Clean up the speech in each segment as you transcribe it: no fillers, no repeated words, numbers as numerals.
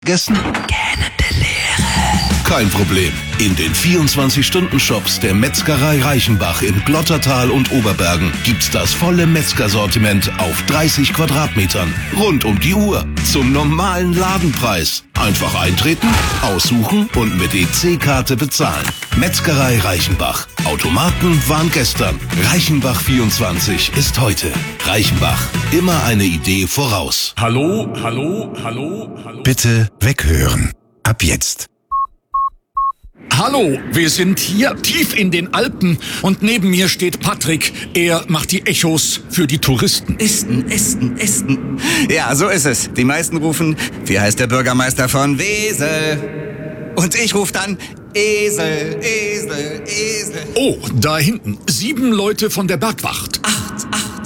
Gegessen? Gähnende Leere. Kein Problem. In den 24-Stunden-Shops der Metzgerei Reichenbach in Glottertal und Oberbergen gibt's das volle Metzgersortiment auf 30 Quadratmetern. Rund um die Uhr. Zum normalen Ladenpreis. Einfach eintreten, aussuchen und mit EC-Karte bezahlen. Metzgerei Reichenbach. Automaten waren gestern. Reichenbach 24 ist heute. Reichenbach. Immer eine Idee voraus. Hallo. Bitte weghören. Ab jetzt. Hallo, wir sind hier tief in den Alpen und neben mir steht Patrick. Er macht die Echos für die Touristen. Esten. Ja, so ist es. Die meisten rufen, wie heißt der Bürgermeister von Wesel? Und ich rufe dann Esel. Oh, da hinten. 7 Leute von der Bergwacht. 8.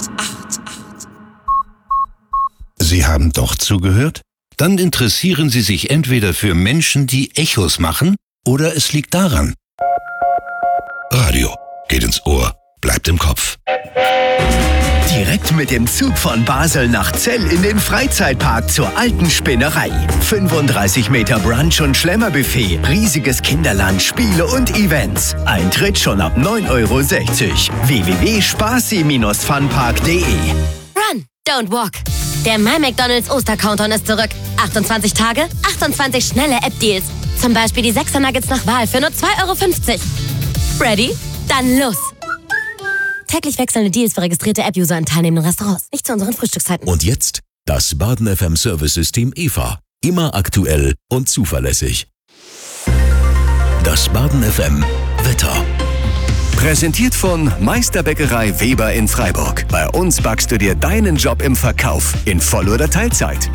Sie haben doch zugehört? Dann interessieren Sie sich entweder für Menschen, die Echos machen, oder es liegt daran. Radio geht ins Ohr, bleibt im Kopf. Direkt mit dem Zug von Basel nach Zell in den Freizeitpark zur Alten Spinnerei. 35 Meter Brunch- und Schlemmerbuffet, riesiges Kinderland, Spiele und Events. Eintritt schon ab 9,60 €. www.spaßi-funpark.de. Run, don't walk. Der My McDonald's Oster-Countdown ist zurück. 28 Tage, 28 schnelle App-Deals. Zum Beispiel die 6er Nuggets nach Wahl für nur 2,50 €. Ready? Dann los! Täglich wechselnde Deals für registrierte App-User in teilnehmenden Restaurants. Nicht zu unseren Frühstückszeiten. Und jetzt das Baden FM Service-System EVA. Immer aktuell und zuverlässig. Das Baden FM Wetter. Präsentiert von Meisterbäckerei Weber in Freiburg. Bei uns backst du dir deinen Job im Verkauf in Voll- oder Teilzeit.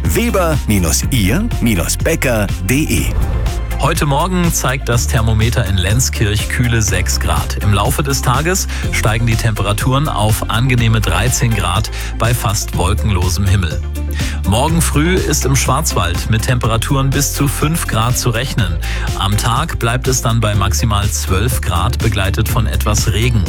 Weber-ihr-bäcker.de. Heute Morgen zeigt das Thermometer in Lenzkirch kühle 6 Grad. Im Laufe des Tages steigen die Temperaturen auf angenehme 13 Grad bei fast wolkenlosem Himmel. Morgen früh ist im Schwarzwald mit Temperaturen bis zu 5 Grad zu rechnen. Am Tag bleibt es dann bei maximal 12 Grad, begleitet von etwas Regen.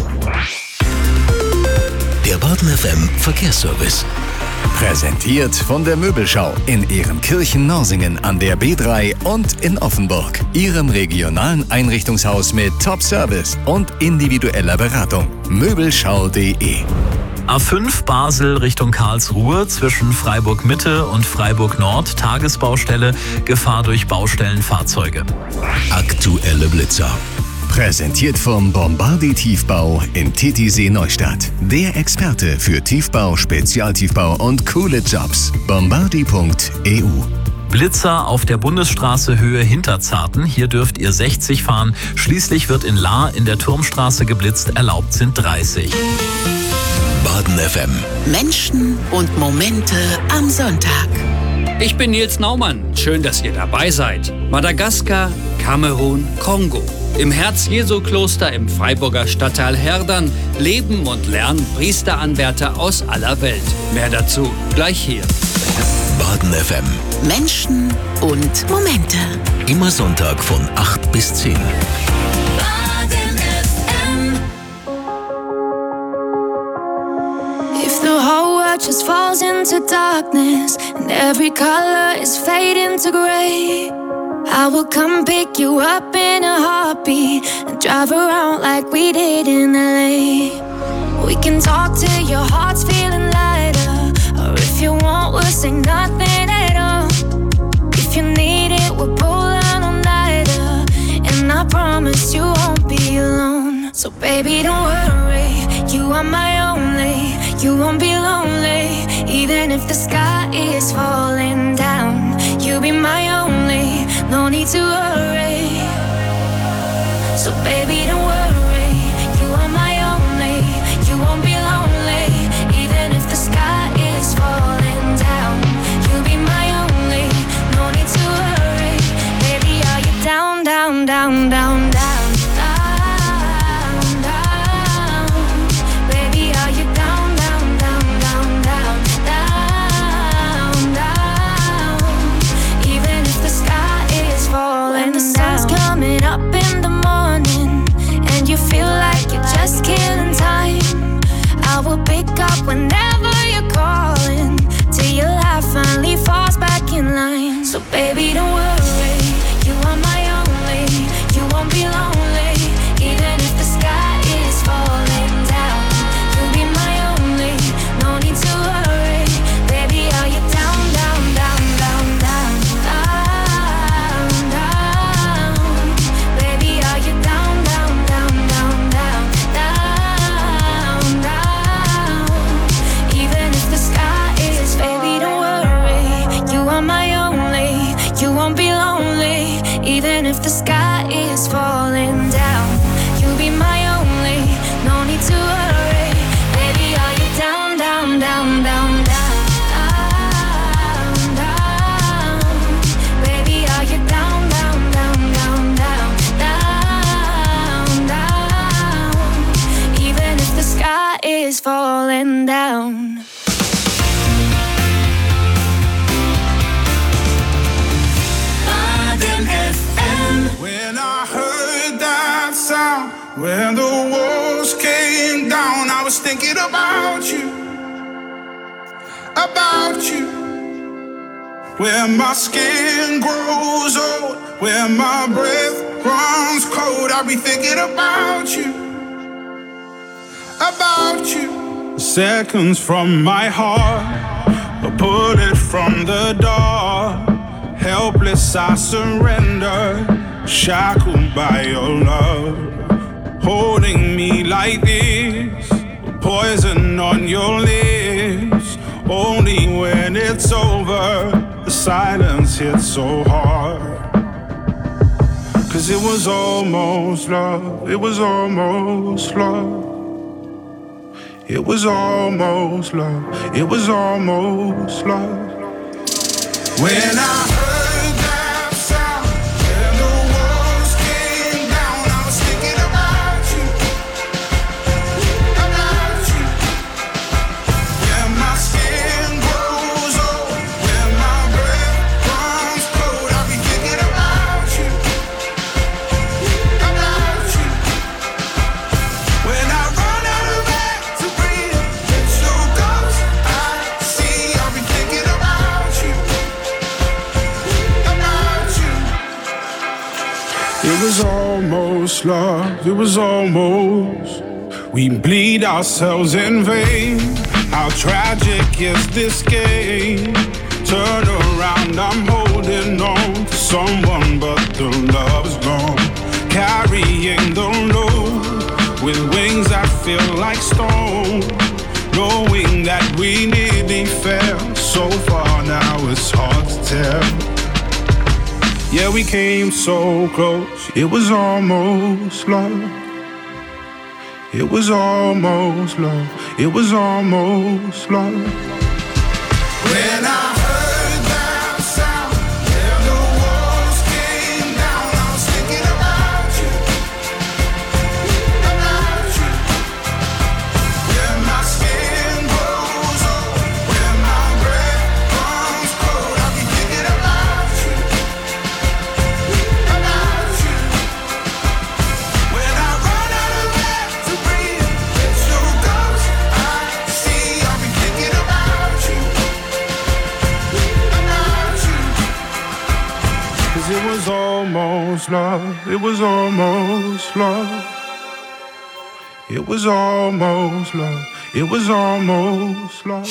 Der Baden FM Verkehrsservice. Präsentiert von der Möbelschau in Ehrenkirchen-Norsingen an der B3 und in Offenburg. Ihrem regionalen Einrichtungshaus mit Top-Service und individueller Beratung. Möbelschau.de. A5 Basel Richtung Karlsruhe zwischen Freiburg Mitte und Freiburg Nord. Tagesbaustelle, Gefahr durch Baustellenfahrzeuge. Aktuelle Blitzer. Präsentiert vom Bombardi Tiefbau in Titisee Neustadt. Der Experte für Tiefbau, Spezialtiefbau und coole Jobs. Bombardi.eu. Blitzer auf der Bundesstraße Höhe Hinterzarten. Hier dürft ihr 60 fahren. Schließlich wird in Lahr in der Turmstraße geblitzt. Erlaubt sind 30. Baden FM. Menschen und Momente am Sonntag. Ich bin Nils Naumann. Schön, dass ihr dabei seid. Madagaskar, Kamerun, Kongo. Im Herz-Jesu-Kloster im Freiburger Stadtteil Herdern leben und lernen Priesteranwärter aus aller Welt. Mehr dazu gleich hier. Baden FM. Menschen und Momente. Immer Sonntag von 8 bis 10. Baden FM. If the whole world just falls into darkness and every color is fading to gray, I will come pick you up in a heartbeat and drive around like we did in LA. We can talk till your heart's feeling lighter, or if you want, we'll say nothing at all. If you need it, we'll pull down all-nighter, and I promise you won't be alone. So baby, don't worry, you are my only. You won't be lonely, even if the sky is falling down. You'll be my only, no need to worry. So baby, don't worry, you are my only. You won't be lonely, even if the sky is falling down. You'll be my only, no need to worry. Baby, are you down, down, down, down, down? When the sun's coming up in the morning and you won't be lonely, even if the sky is falling down. You'll be my only, no need to worry. Baby, are you down, down, down, down, down? Is falling down. Baden FM. When I heard that sound, when the walls came down, I was thinking about you, where my skin grows old, where my breath runs cold, I'll be thinking about you. Seconds from my heart, a bullet from the dark. Helpless I surrender, shackled by your love. Holding me like this, poison on your lips. Only when it's over, the silence hits so hard. 'Cause it was almost love, it was almost love. It was almost love, it was almost love. When I heard that sound, when the walls came down, I was thinking about you, Where my skin grows old, where my breath runs cold, I'll be thinking about you, When I run out of air to breathe, it's your ghost I see, I'll be thinking about you. It was almost love, it was almost. We bleed ourselves in vain. How tragic is this game? Turn around, I'm holding on to someone, but the love's gone. Carrying the load with wings that feel like stone. Knowing that we nearly fell so far, now it's hard to tell. Yeah, we came so close, it was almost love. It was almost love, it was almost love. When I heard that sound, where the walls came down, I was thinking about you, Where my skin grows old, where my breath runs cold, I'll be thinking about you. When I run out of air to breathe, it's your ghost I see, I'll be thinking about you. 'Cause it was almost love, it was almost love. It was almost love, it was almost love.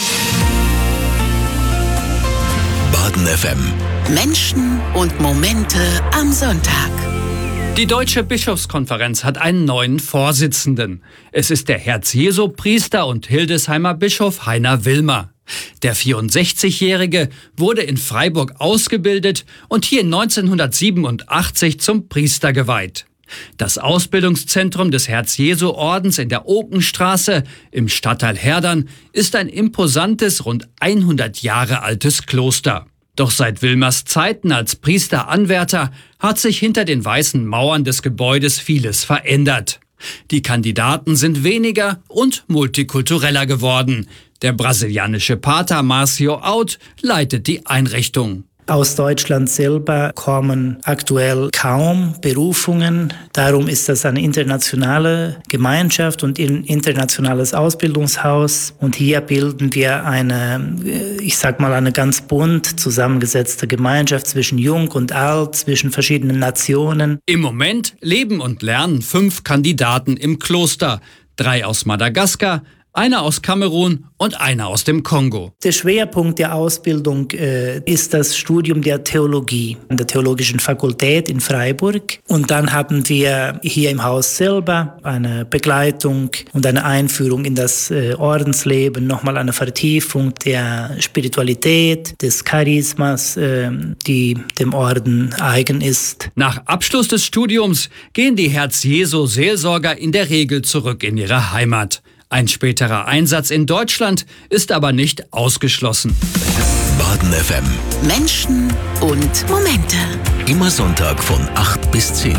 Baden FM. Menschen und Momente am Sonntag. Die Deutsche Bischofskonferenz hat einen neuen Vorsitzenden. Es ist der Herz-Jesu-Priester und Hildesheimer Bischof Heiner Wilmer. Der 64-Jährige wurde in Freiburg ausgebildet und hier 1987 zum Priester geweiht. Das Ausbildungszentrum des Herz-Jesu-Ordens in der Okenstraße im Stadtteil Herdern ist ein imposantes, rund 100 Jahre altes Kloster. Doch seit Wilmers Zeiten als Priesteranwärter hat sich hinter den weißen Mauern des Gebäudes vieles verändert. Die Kandidaten sind weniger und multikultureller geworden. Der brasilianische Pater Márcio Out leitet die Einrichtung. Aus Deutschland selber kommen aktuell kaum Berufungen. Darum ist das eine internationale Gemeinschaft und ein internationales Ausbildungshaus. Und hier bilden wir eine ganz bunt zusammengesetzte Gemeinschaft zwischen Jung und Alt, zwischen verschiedenen Nationen. Im Moment leben und lernen 5 Kandidaten im Kloster. 3 aus Madagaskar, einer aus Kamerun und einer aus dem Kongo. Der Schwerpunkt der Ausbildung ist das Studium der Theologie an der Theologischen Fakultät in Freiburg. Und dann haben wir hier im Haus selber eine Begleitung und eine Einführung in das Ordensleben, nochmal eine Vertiefung der Spiritualität, des Charismas, die dem Orden eigen ist. Nach Abschluss des Studiums gehen die Herz-Jesu-Seelsorger in der Regel zurück in ihre Heimat. Ein späterer Einsatz in Deutschland ist aber nicht ausgeschlossen. Baden FM. Menschen und Momente. Immer Sonntag von 8 bis 10.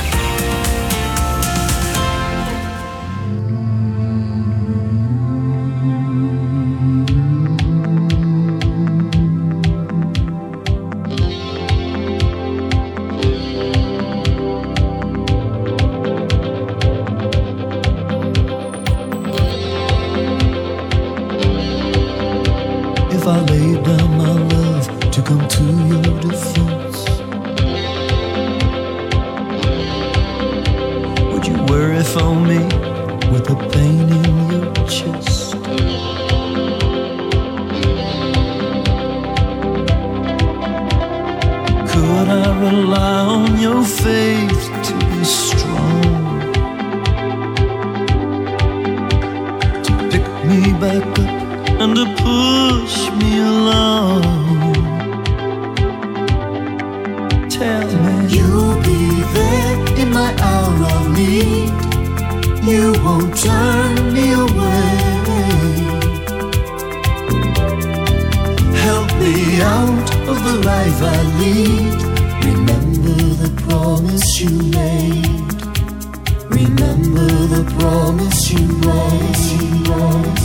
If I laid down my love to come to your defense, would you worry for me with the pain in your chest? Could I rely on your faith to be strong, to pick me back up and to push me along? Tell me you'll be there in my hour of need. You won't turn me away. Help me out of the life I lead. Remember the promise you made. Remember the promise you made.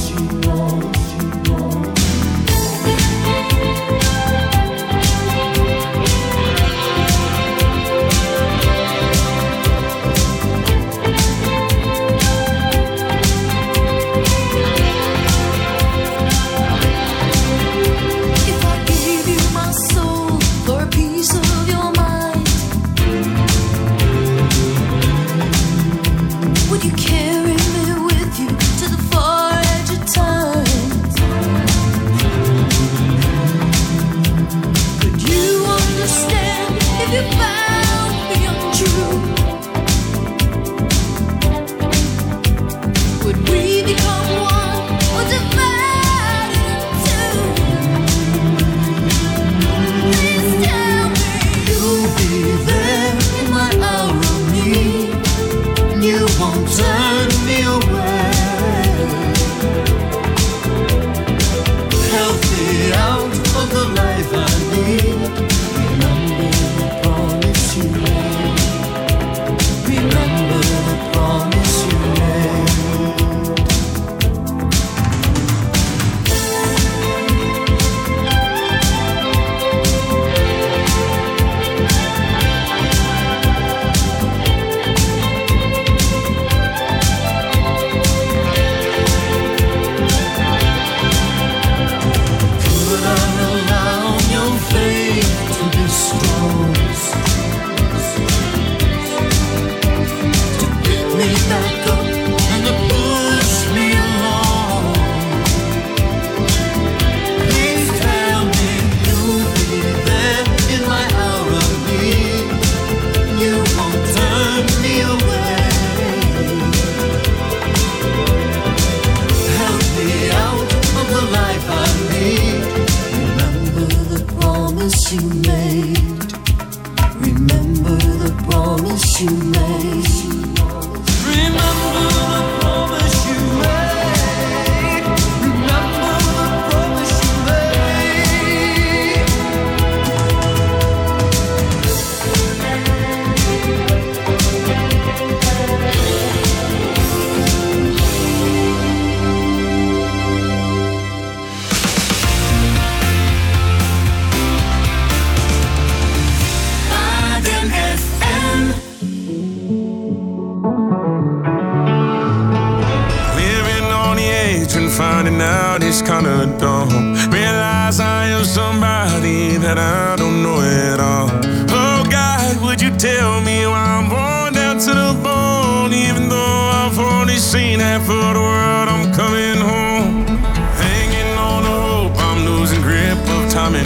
Finding out it's kinda dumb. Realize I am somebody that I don't know at all. Oh God, would you tell me why I'm born down to the bone? Even though I've only seen half of the world, I'm coming home.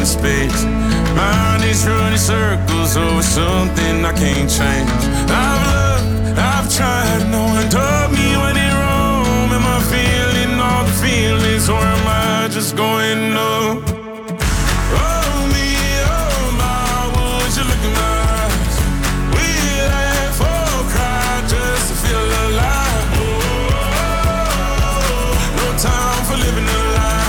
in space. Mind is running circles over something I can't change. I've loved, I've tried, no one told me when in Rome. Am I feeling all the feelings, or am I just going numb? Oh me, oh my, would you look in my eyes? We laugh or cry just to feel alive. No time for living a lie.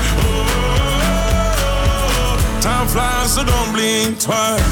Time flies, so don't blink twice.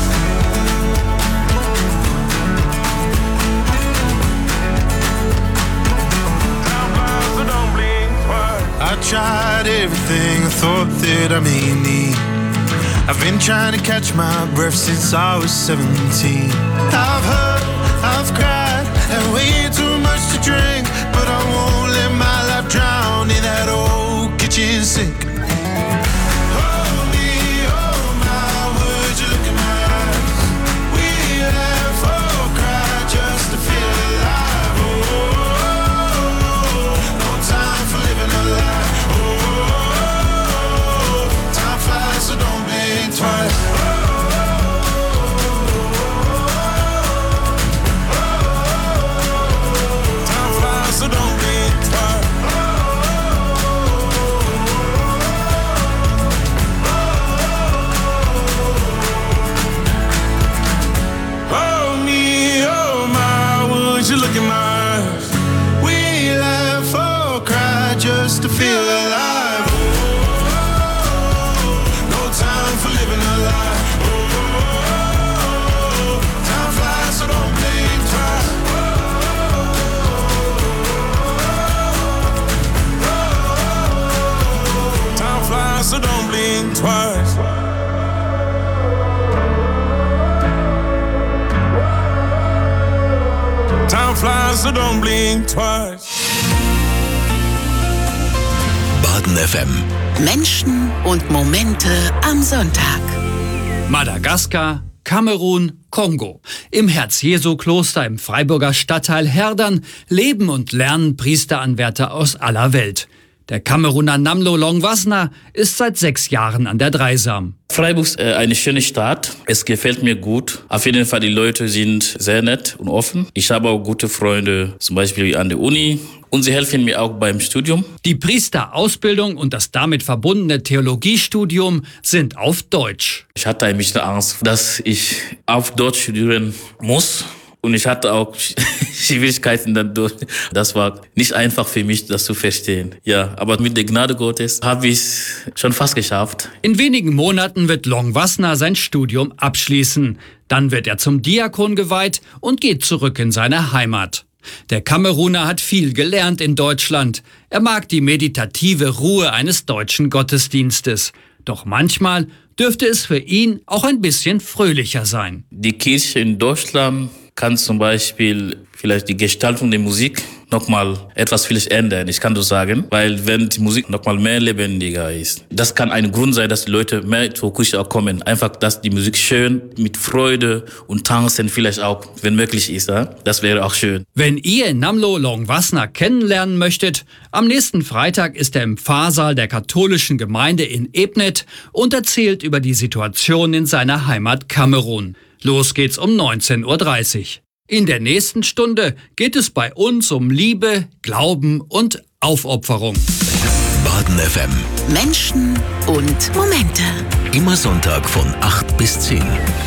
I tried everything I thought that I may need. I've been trying to catch my breath since I was 17. I've hurt, I've cried, had way too much to drink, but I won't let my life drown in that old kitchen sink. Oh me, oh my, would you look in my eyes? We laugh or cry just to feel alive. Oh, no time for living a lie. So don't blink twice. Time flies, so don't blink twice. Oh me, oh my, would you look in my eyes? We laugh or cry just to feel alive. Time for living a lie. Time flies, so don't blink twice. Time flies, so don't blink twice. Time flies, so don't blink twice. Baden FM. Menschen und Momente am Sonntag. Madagaskar, Kamerun, Kongo. Im Herz-Jesu-Kloster im Freiburger Stadtteil Herdern leben und lernen Priesteranwärter aus aller Welt. Der Kameruner Namlo Longwasna ist seit 6 Jahren an der Dreisam. Freiburg ist eine schöne Stadt. Es gefällt mir gut. Auf jeden Fall, die Leute sind sehr nett und offen. Ich habe auch gute Freunde, zum Beispiel an der Uni. Und sie helfen mir auch beim Studium. Die Priesterausbildung und das damit verbundene Theologiestudium sind auf Deutsch. Ich hatte ein bisschen Angst, dass ich auf Deutsch studieren muss. Und ich hatte auch Schwierigkeiten dadurch. Das war nicht einfach für mich, das zu verstehen. Ja, aber mit der Gnade Gottes habe ich es schon fast geschafft. In wenigen Monaten wird Longwasna sein Studium abschließen. Dann wird er zum Diakon geweiht und geht zurück in seine Heimat. Der Kameruner hat viel gelernt in Deutschland. Er mag die meditative Ruhe eines deutschen Gottesdienstes. Doch manchmal dürfte es für ihn auch ein bisschen fröhlicher sein. Die Kirche in Deutschland kann zum Beispiel vielleicht die Gestaltung der Musik nochmal etwas vielleicht ändern, ich kann das sagen, weil wenn die Musik nochmal mehr lebendiger ist, das kann ein Grund sein, dass die Leute mehr zur Kirche auch kommen. Einfach, dass die Musik schön mit Freude und Tanzen vielleicht auch, wenn möglich ist, ja? Das wäre auch schön. Wenn ihr Namlo Longwasna kennenlernen möchtet, am nächsten Freitag ist er im Pfarrsaal der katholischen Gemeinde in Ebnet und erzählt über die Situation in seiner Heimat Kamerun. Los geht's um 19:30 Uhr. In der nächsten Stunde geht es bei uns um Liebe, Glauben und Aufopferung. Baden FM. Menschen und Momente. Immer Sonntag von 8 bis 10.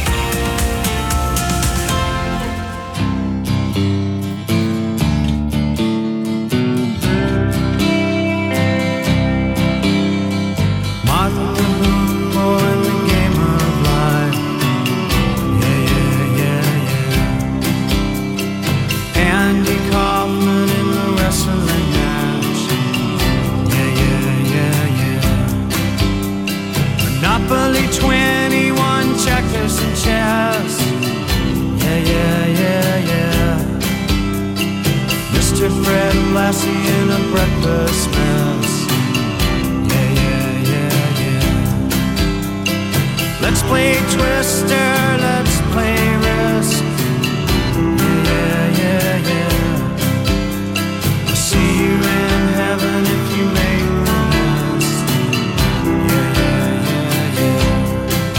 Monopoly 21 checkers and chess. Yeah. Mr. Fred Lassie in a breakfast mess. Yeah. Let's play Twister, let's play Risk. Yeah. I'll see you in heaven if you make the list. Yeah.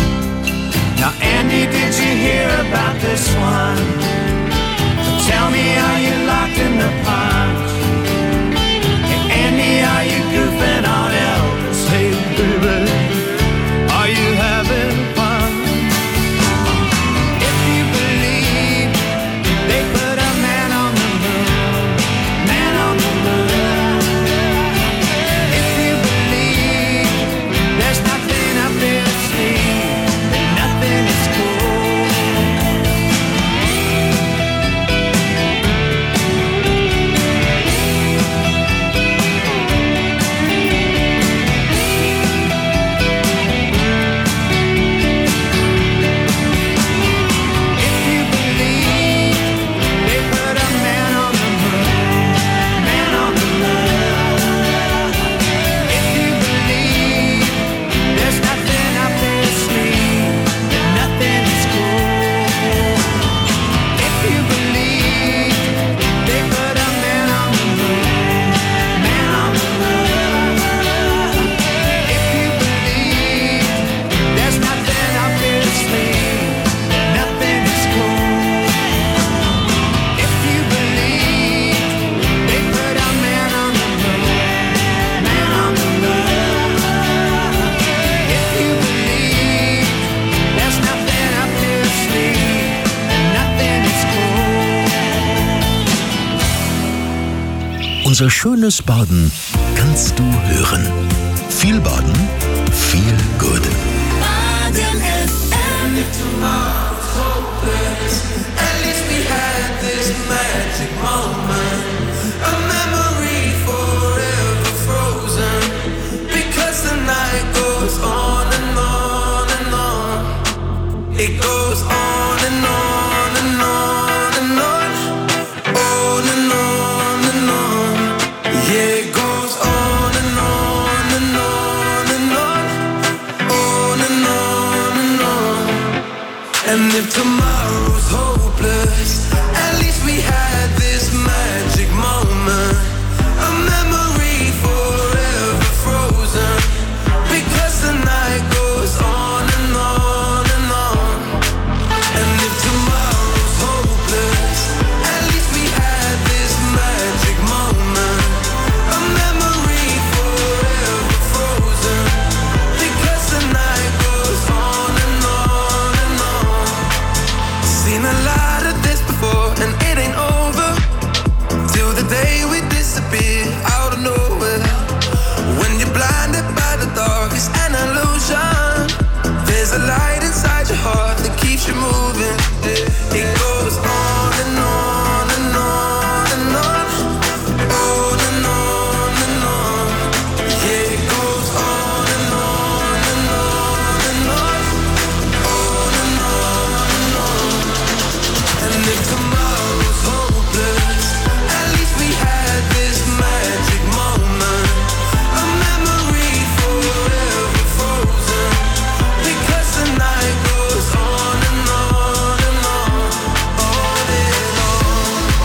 Unser schönes Baden kannst du hören. Viel Baden, viel Good. Baden FM. Tomorrow's hopeless. At least we had this magic moment. A memory forever frozen. Because the night goes on and on and on. It goes on and on and on and on. On and on and on. Yeah, it goes on and on and on and on. On and on and on. And if tomorrow's hopeless, at least we had this magic moment. A memory forever frozen. Because the night goes on and on and on. And if tomorrow's hopeless, at least we had this magic moment. A memory forever frozen. Because the night goes on and on and on. Seen a lot of this before and it ain't over till the day we disappear out of nowhere. When you're blinded by the dark, it's an illusion. There's a light inside your heart that keeps you moving. It goes on and on and on and on. On and on and on. Yeah, it goes on and on and on and on. On and on and on. And if tomorrow's hopeless, at least we had this magic moment. A memory forever frozen. Because the night goes on and on and on. On and on.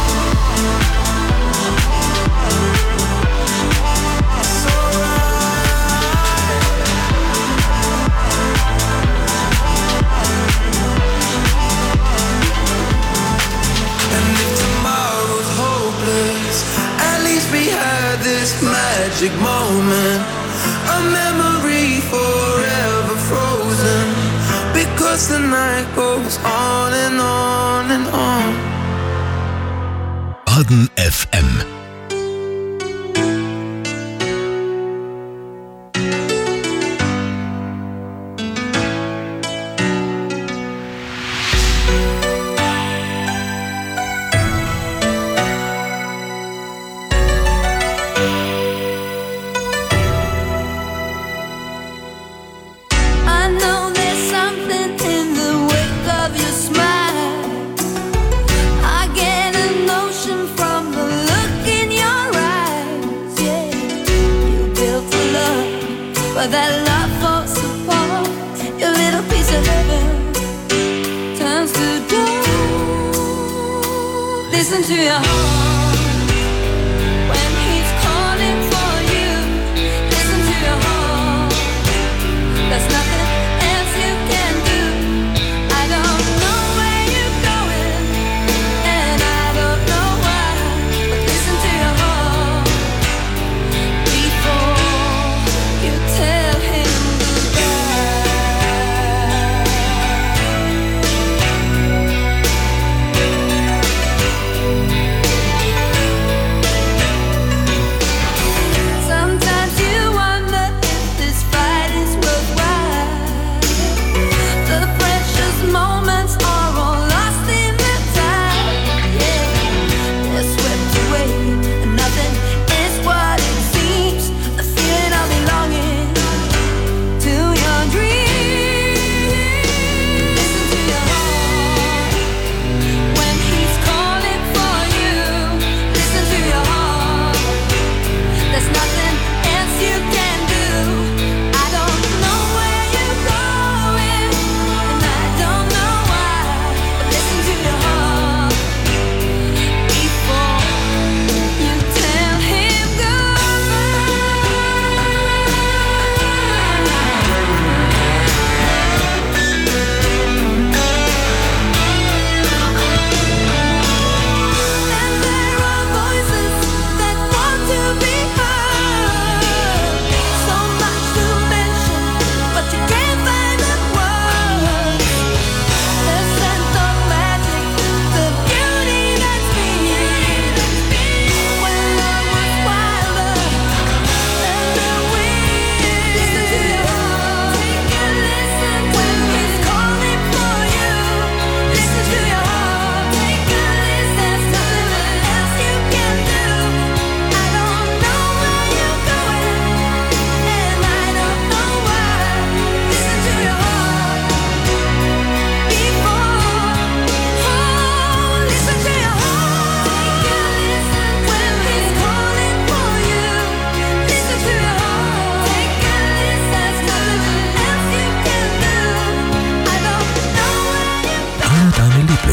It's alright. And if tomorrow's hopeless, at least we had this magic moment. A memory forever frozen. Because the night goes on and on and on. Baden FM. I know there's something in the wake of your smile. I get a notion from the look in your eyes. Yeah, you built a love, but that love falls apart. Your little piece of heaven turns to dust. Listen to your heart when he's calling for you. Listen to your heart. There's nothing else you can do. I don't know where you're going, and I don't know why. But listen to your heart before you tell him goodbye.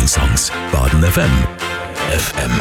Songs. Baden FM. FM.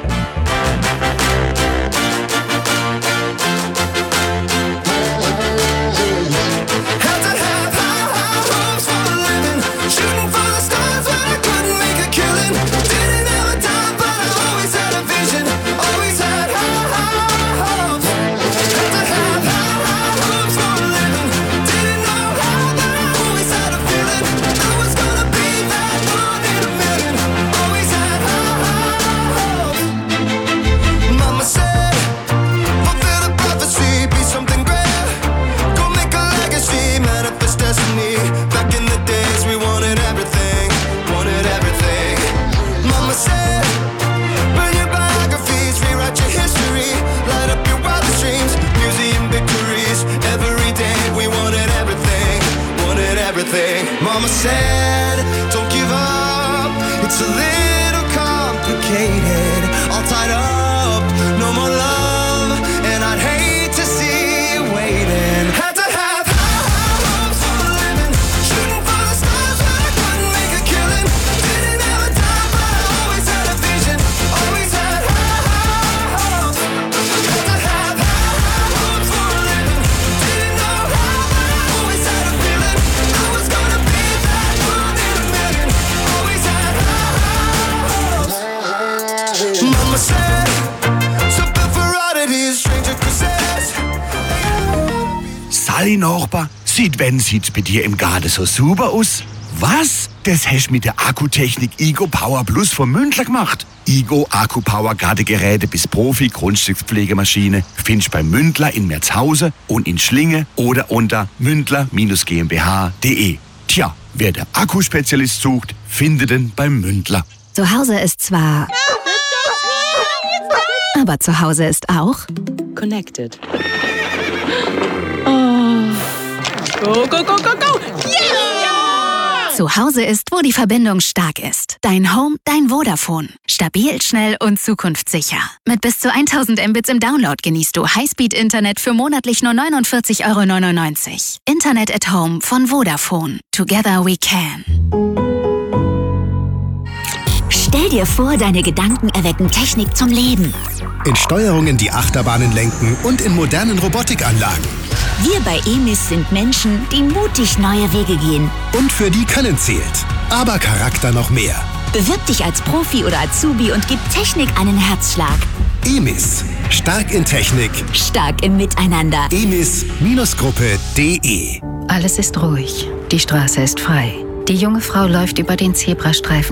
Mama said, don't give up, it's a little complicated, all tied up, no more love, and I'd hate to see you waiting. Had to have high hopes for a living, shooting for the stars but I couldn't make a killing, didn't have a time but I always had a vision, always had high hopes. Had to have high hopes for a living, didn't know how but I always had a feeling I was gonna be that one in a million, always had high hopes. Mama said, something for oddities, stranger Christmas. Sally Nachbar, sieht bei dir im Garten so super aus? Was? Das hast mit der Akkutechnik Igo Power Plus von Mündler gemacht. Igo Akku Power Gartengeräte bis Profi Grundstückspflegemaschine findest bei Mündler in Merzhausen und in Schlinge oder unter mündler-gmbh.de. Tja, wer der Akkuspezialist sucht, findet ihn beim Mündler. Zu Hause ist zwar... Aber zu Hause ist auch... Connected. Go, go, go, go, go! Yeah! Zu Hause ist, wo die Verbindung stark ist. Dein Home, dein Vodafone. Stabil, schnell und zukunftssicher. Mit bis zu 1000 Mbits im Download genießt du Highspeed-Internet für monatlich nur 49,99 €. Internet at Home von Vodafone. Together we can. Stell dir vor, deine Gedanken erwecken Technik zum Leben. In Steuerungen, die Achterbahnen lenken und in modernen Robotikanlagen. Wir bei EMIS sind Menschen, die mutig neue Wege gehen. Und für die Können zählt. Aber Charakter noch mehr. Bewirb dich als Profi oder Azubi und gib Technik einen Herzschlag. EMIS. Stark in Technik. Stark im Miteinander. emis-gruppe.de. Alles ist ruhig. Die Straße ist frei. Die junge Frau läuft über den Zebrastreifen